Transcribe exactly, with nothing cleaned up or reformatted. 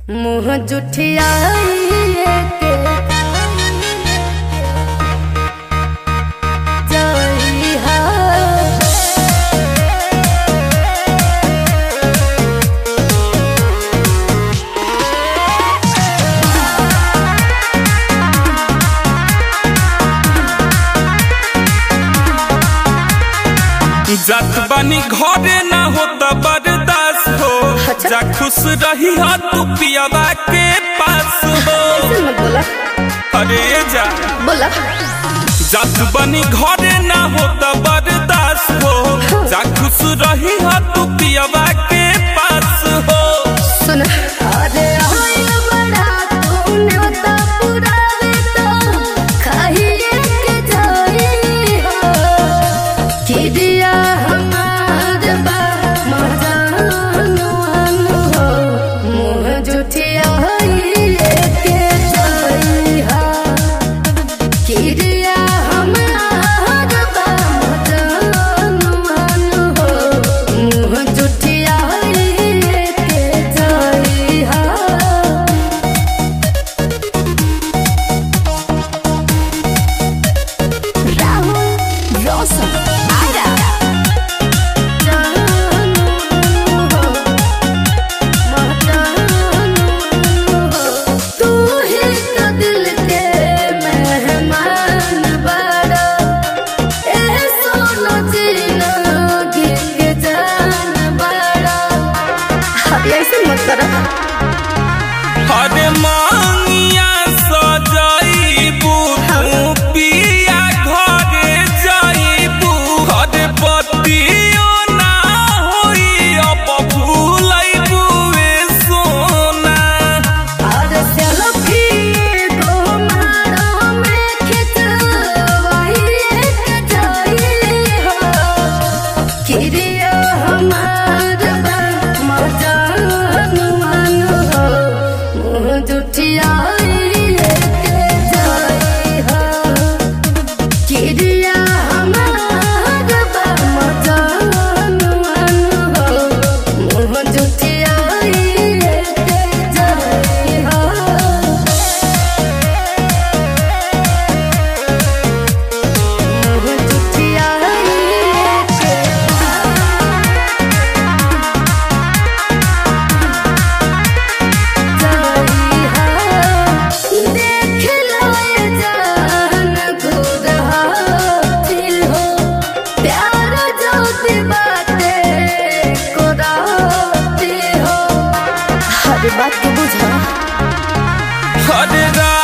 मुँह जुठियाई के जइहा जात बानी घरे ना होता बर्दाश्त हो। अच्छा? जा खुश रही हो तू पियावा के पास हो। मत बोला अरे जा बोला जात बानी घरे ना होता बर्दाश्त हो। जा खुश रही हो तू पियावा के पास हो। सुन अरे होइल बड़ा तूने तो पूरा तो खाइए के जाई हो कि दिया हमार बा मजानुआन हो। मुँह जुठियाई के जाइहा कि दिया हमार बा मजानुआन हो। मुँह जुठियाई के जाइहा राहुल रोशन आरा तू ही तो दिल के मेहमान बड़ा ए सोनो जिंदगी के जान बड़ा। ऐसे मत करो अरे मांगिया सजाइबू तू पिया घरे जाइबू। अरे बतियो ना होई अब भूलैबू ए सोना। और सेल्फी को मारो में खिंचवाई के जाई हो कि दिया हमार बा मजानुआन हो। मुँह जुठियाई के जाइहा कि दिया हमार बा मजानुआन हो। मुँह जुठियाई के जाइहा मुँह जुठियाई के जाइहा। देख लो ये जान खुद हासिल हो प्यार जोती बातें को राती हो। हर बात को बुझा अरे